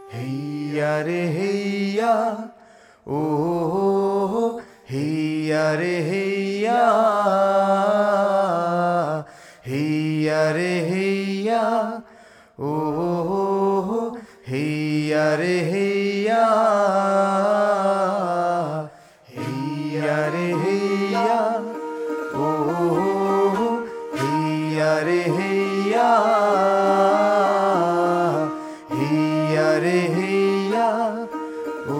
হেইয়া রে হেইয়া ও হেইয়া রে হেইয়া হেইয়া রে হেইয়া ও হেইয়া রে হেইয়া হেইয়া রে হেইয়া ও হেইয়া রে হেইয়া হেইয়া রে হেইয়া ও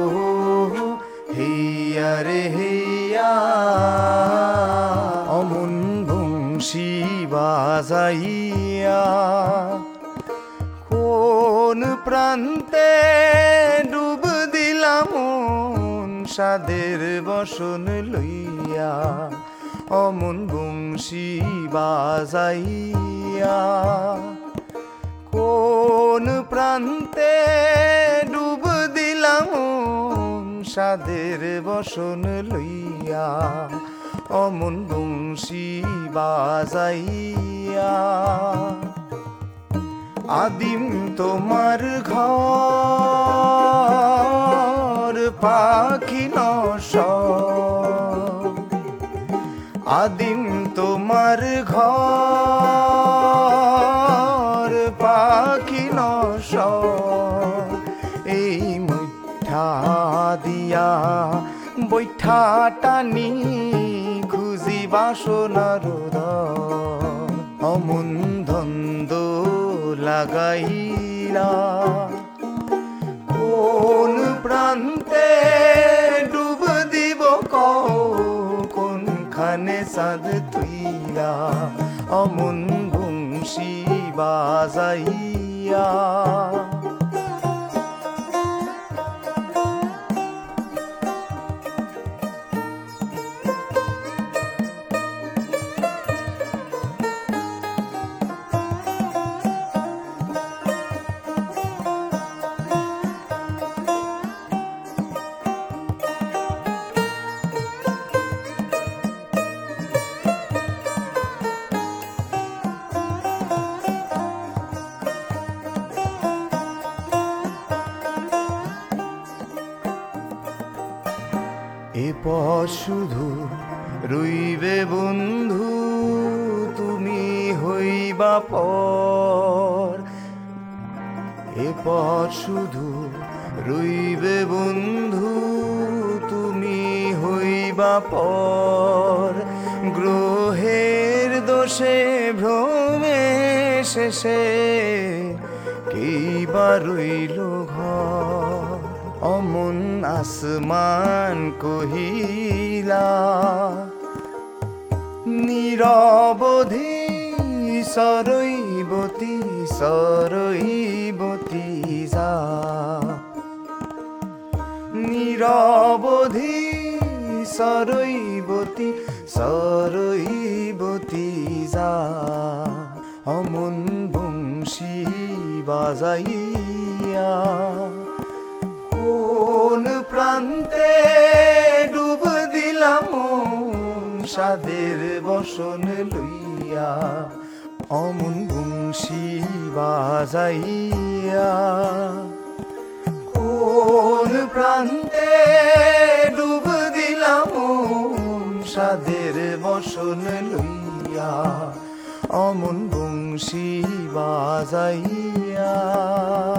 হেইয়া রে হেইয়া অমন বংশী বাজাইয়া কোন প্রান্তে ডুব দিলাম সাদের বসন লইয়া অমন বংশী বাজাইয়া কোন প্রান্তে ডুব দিলাম সাদের বসন লইয়া অমন বংশী বাজাইয়া আদিম তোমার ঘর পাখি নস আদিম তোমার ঘর পাখি নস এই মুঠা দিয়া বৈঠা টানি খুঁজি বাসনার অমন ধন্দ লাগাইলা কোন প্রান্তে ডুব দিব কোনখানে চাঁদ তুইলা অমন বংশী বাজাইয়া এরপর শুধু রইবে বন্ধু তুমি হইবা পর এরপর শুধু রইবে বন্ধু তুমি হইবা পর গ্রহের দোষে ভ্রমে শেষে কেইবা রইল ঘর অমন আসমান কহিলা নীরবধি সরইবতী সরইবতী যা নীরবধি সরইবতী সরইবতী যা অমন বংশী বাজাইয়া কোন প্রান্তে ডুব দিলাম সাদের বসন লইয়া অমন বংশী বাজাইয়া কোন প্রান্তে ডুব দিলাম সাদের বসন লইয়া অমন বংশী বাজাইয়া